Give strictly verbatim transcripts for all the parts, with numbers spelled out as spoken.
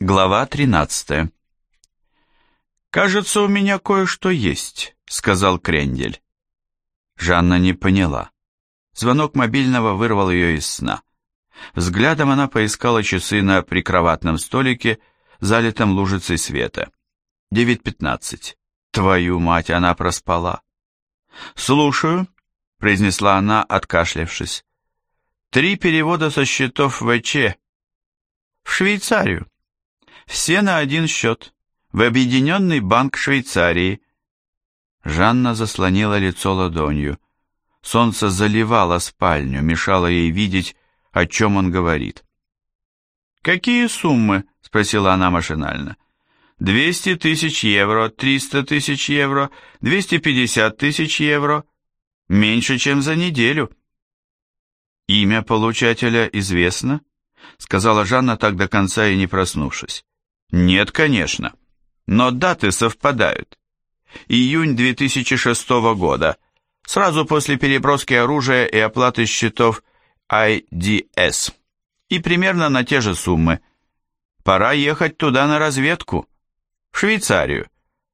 Глава тринадцатая. «Кажется, у меня кое-что есть», — сказал Крендель. Жанна не поняла. Звонок мобильного вырвал ее из сна. Взглядом она поискала часы на прикроватном столике, залитом лужицей света. девять пятнадцать. Твою мать, она проспала. «Слушаю», — произнесла она, откашлявшись. «Три перевода со счетов ВЧ в Швейцарию. Все на один счет, в Объединенный банк Швейцарии». Жанна заслонила лицо ладонью. Солнце заливало спальню, мешало ей видеть, о чем он говорит. «Какие суммы?» — спросила она машинально. «Двести тысяч евро, триста тысяч евро, двести пятьдесят тысяч евро. Меньше, чем за неделю». «Имя получателя известно?» — сказала Жанна, так до конца и не проснувшись. «Нет, конечно, но даты совпадают. Июнь две тысячи шестого года, сразу после переброски оружия и оплаты счетов ай ди эс. И примерно на те же суммы. Пора ехать туда на разведку, в Швейцарию».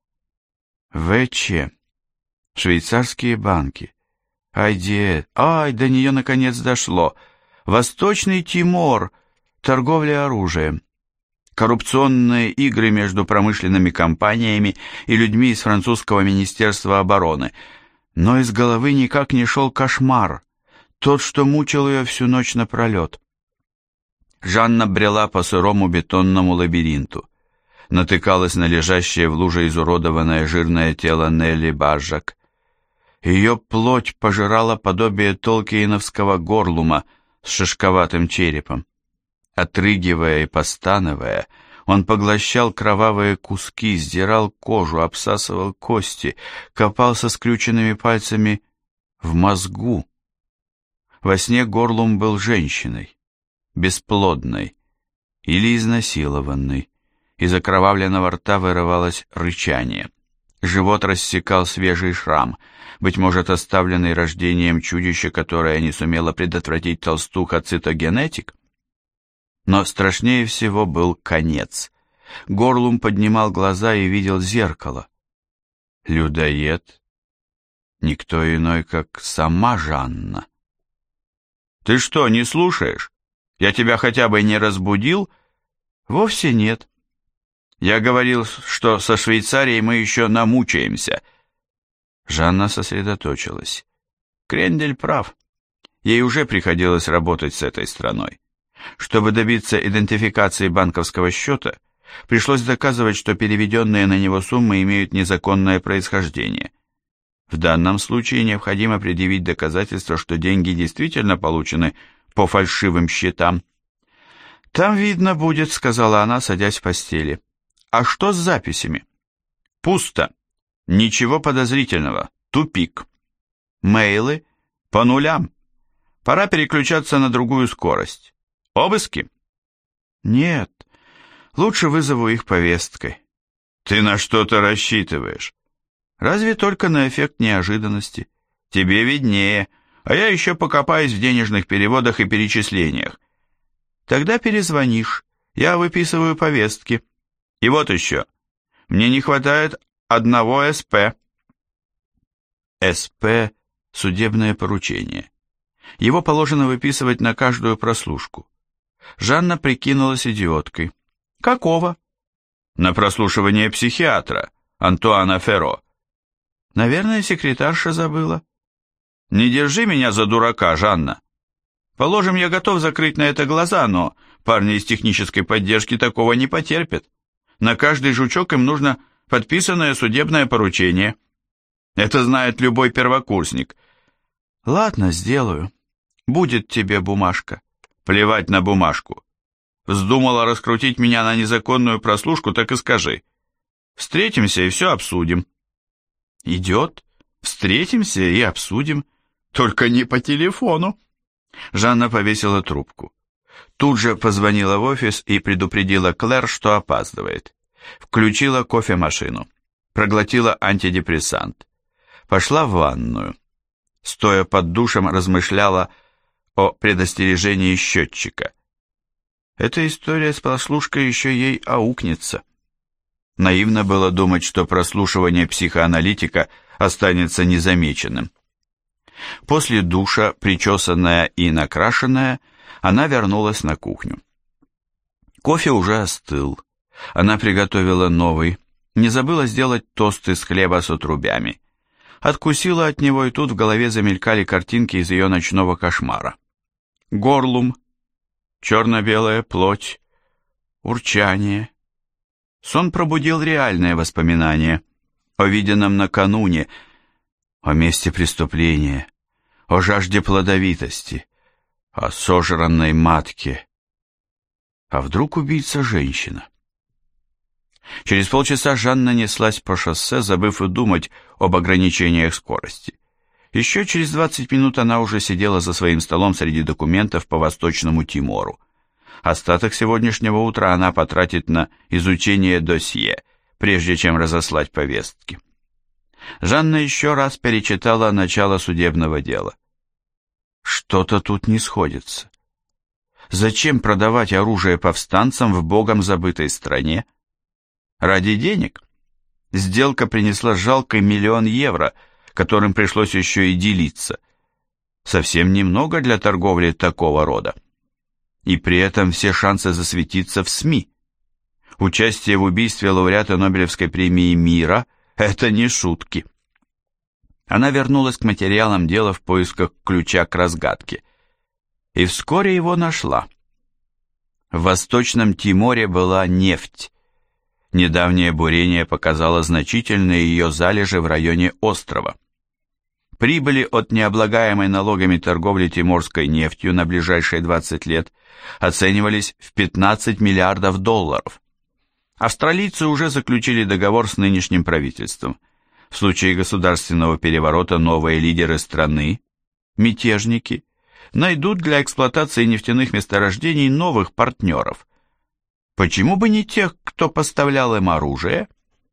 ВЧ. Швейцарские банки. ай ди эс. Ай, до нее наконец дошло. Восточный Тимор. Торговля оружием. Коррупционные игры между промышленными компаниями и людьми из французского министерства обороны. Но из головы никак не шел кошмар, тот, что мучил ее всю ночь напролет. Жанна брела по сырому бетонному лабиринту, натыкалась на лежащее в луже изуродованное жирное тело Нелли Бажак. Ее плоть пожирала подобие толкиеновского горлума с шишковатым черепом. Отрыгивая и постановая, он поглощал кровавые куски, сдирал кожу, обсасывал кости, копал со скрюченными пальцами в мозгу. Во сне Горлум был женщиной, бесплодной или изнасилованной. Из окровавленного рта вырывалось рычание. Живот рассекал свежий шрам, быть может, оставленный рождением чудища, которое не сумело предотвратить толстуха-цитогенетик. Но страшнее всего был конец. Горлум поднимал глаза и видел зеркало. Людоед. Никто иной, как сама Жанна. «Ты что, не слушаешь? Я тебя хотя бы не разбудил?» «Вовсе нет. Я говорил, что со Швейцарией мы еще намучаемся». Жанна сосредоточилась. Крендель прав. Ей уже приходилось работать с этой страной. Чтобы добиться идентификации банковского счета, пришлось доказывать, что переведенные на него суммы имеют незаконное происхождение. В данном случае необходимо предъявить доказательство, что деньги действительно получены по фальшивым счетам. «Там видно будет», — сказала она, садясь в постели. «А что с записями?» «Пусто. Ничего подозрительного. Тупик. Мейлы по нулям. Пора переключаться на другую скорость. Обыски?» «Нет. Лучше вызову их повесткой». «Ты на что-то рассчитываешь?» «Разве только на эффект неожиданности. Тебе виднее, а я еще покопаюсь в денежных переводах и перечислениях. Тогда перезвонишь, я выписываю повестки. И вот еще, мне не хватает одного эс пэ». эс пэ – судебное поручение. Его положено выписывать на каждую прослушку. Жанна прикинулась идиоткой. «Какого?» «На прослушивание психиатра, Антуана Ферро». «Наверное, секретарша забыла». «Не держи меня за дурака, Жанна. Положим, я готов закрыть на это глаза, но парни из технической поддержки такого не потерпят. На каждый жучок им нужно подписанное судебное поручение. Это знает любой первокурсник». «Ладно, сделаю. Будет тебе бумажка». «Плевать на бумажку. Вздумала раскрутить меня на незаконную прослушку, так и скажи. Встретимся и все обсудим». «Идет. Встретимся и обсудим. Только не по телефону». Жанна повесила трубку. Тут же позвонила в офис и предупредила Клэр, что опаздывает. Включила кофемашину. Проглотила антидепрессант. Пошла в ванную. Стоя под душем, размышляла о предостережении счетчика. Эта история с прослушкой еще ей аукнется. Наивно было думать, что прослушивание психоаналитика останется незамеченным. После душа, причесанная и накрашенная, она вернулась на кухню. Кофе уже остыл. Она приготовила новый, не забыла сделать тост из хлеба с отрубями. Откусила от него, и тут в голове замелькали картинки из ее ночного кошмара. Горлум, черно-белая плоть, урчание. Сон пробудил реальные воспоминания о виденном накануне, о месте преступления, о жажде плодовитости, о сожранной матке. А вдруг убийца женщина? Через полчаса Жанна неслась по шоссе, забыв и думать об ограничениях скорости. Еще через двадцать минут она уже сидела за своим столом среди документов по Восточному Тимору. Остаток сегодняшнего утра она потратит на изучение досье, прежде чем разослать повестки. Жанна еще раз перечитала начало судебного дела. Что-то тут не сходится. Зачем продавать оружие повстанцам в богом забытой стране? Ради денег? Сделка принесла жалкий миллион евро, которым пришлось еще и делиться. Совсем немного для торговли такого рода. И при этом все шансы засветиться в СМИ. Участие в убийстве лауреата Нобелевской премии мира – это не шутки. Она вернулась к материалам дела в поисках ключа к разгадке. И вскоре его нашла. В Восточном Тиморе была нефть. Недавнее бурение показало значительные ее залежи в районе острова. Прибыли от необлагаемой налогами торговли тиморской нефтью на ближайшие двадцать лет оценивались в пятнадцать миллиардов долларов. Австралийцы уже заключили договор с нынешним правительством. В случае государственного переворота новые лидеры страны, мятежники, найдут для эксплуатации нефтяных месторождений новых партнеров. Почему бы не тех, кто поставлял им оружие?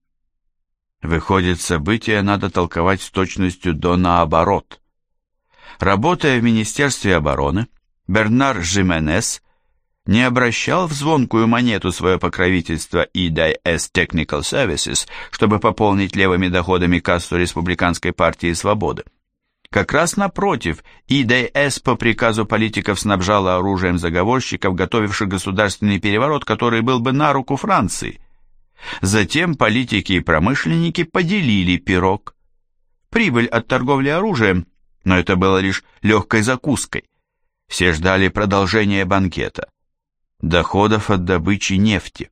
Выходит, события надо толковать с точностью до наоборот. Работая в Министерстве обороны, Бернар Жименес не обращал в звонкую монету свое покровительство и ди эс Technical Services, чтобы пополнить левыми доходами кассу Республиканской партии свободы. Как раз напротив, и ди эс по приказу политиков снабжала оружием заговорщиков, готовивших государственный переворот, который был бы на руку Франции. Затем политики и промышленники поделили пирог. Прибыль от торговли оружием, но это было лишь легкой закуской. Все ждали продолжения банкета, доходов от добычи нефти.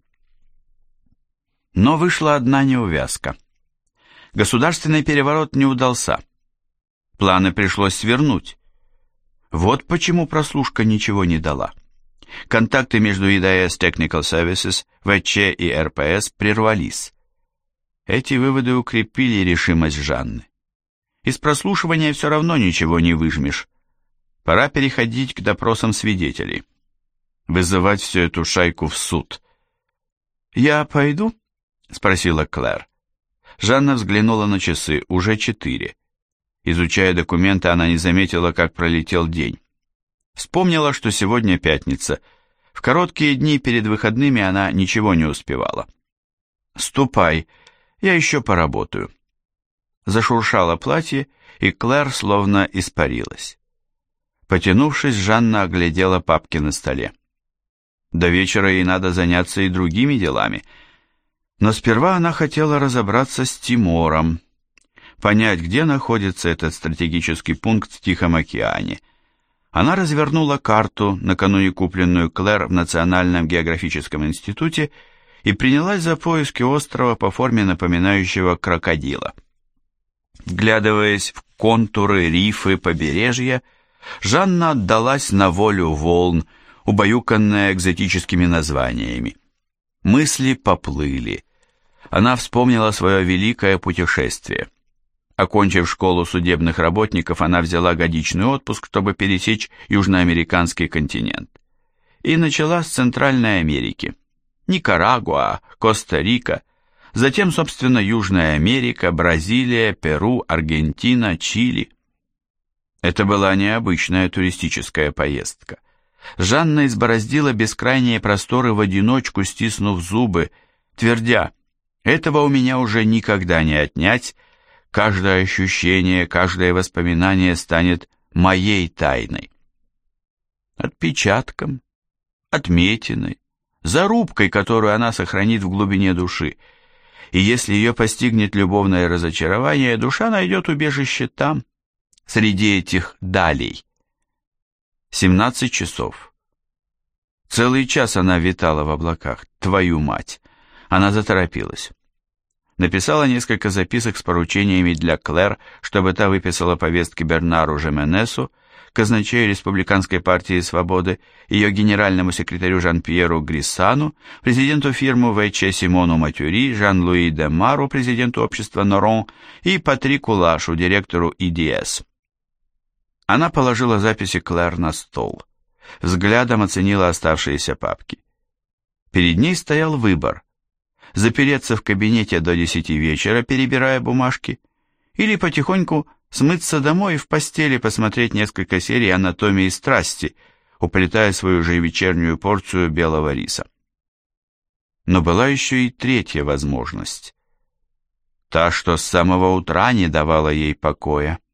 Но вышла одна неувязка. Государственный переворот не удался. Планы пришлось свернуть. Вот почему прослушка ничего не дала. Контакты между и ди эс Technical Services, вэ че и эр пэ эс прервались. Эти выводы укрепили решимость Жанны. Из прослушивания все равно ничего не выжмешь. Пора переходить к допросам свидетелей. Вызывать всю эту шайку в суд. «Я пойду?» — спросила Клэр. Жанна взглянула на часы, уже четыре. Изучая документы, она не заметила, как пролетел день. Вспомнила, что сегодня пятница. В короткие дни перед выходными она ничего не успевала. «Ступай, я еще поработаю». Зашуршало платье, и Клэр словно испарилась. Потянувшись, Жанна оглядела папки на столе. До вечера ей надо заняться и другими делами. Но сперва она хотела разобраться с Тимором, понять, где находится этот стратегический пункт в Тихом океане. Она развернула карту, накануне купленную Клэр в Национальном географическом институте, и принялась за поиски острова по форме напоминающего крокодила. Вглядываясь в контуры, рифы, побережья, Жанна отдалась на волю волн, убаюканная экзотическими названиями. Мысли поплыли. Она вспомнила свое великое путешествие. Окончив школу судебных работников, она взяла годичный отпуск, чтобы пересечь южноамериканский континент. И начала с Центральной Америки. Никарагуа, Коста-Рика, затем, собственно, Южная Америка, Бразилия, Перу, Аргентина, Чили. Это была необычная туристическая поездка. Жанна избороздила бескрайние просторы в одиночку, стиснув зубы, твердя: «Этого у меня уже никогда не отнять, каждое ощущение, каждое воспоминание станет моей тайной». Отпечатком, отметиной, зарубкой, которую она сохранит в глубине души. И если ее постигнет любовное разочарование, душа найдет убежище там, среди этих далей. семнадцать часов. Целый час она витала в облаках. Твою мать! Она заторопилась. Написала несколько записок с поручениями для Клэр, чтобы та выписала повестки Бернару Жименесу, казначею Республиканской партии свободы, ее генеральному секретарю Жан-Пьеру Гриссану, президенту фирмы ВЧ Симону Матюри, Жан-Луи де Мару, президенту общества Норон, и Патрику Лашу, директору И Ди Эс. Она положила записи Клэр на стол. Взглядом оценила оставшиеся папки. Перед ней стоял выбор: запереться в кабинете до десяти вечера, перебирая бумажки, или потихоньку смыться домой и в постели посмотреть несколько серий «Анатомии страсти», уплетая свою же вечернюю порцию белого риса. Но была еще и третья возможность. Та, что с самого утра не давала ей покоя.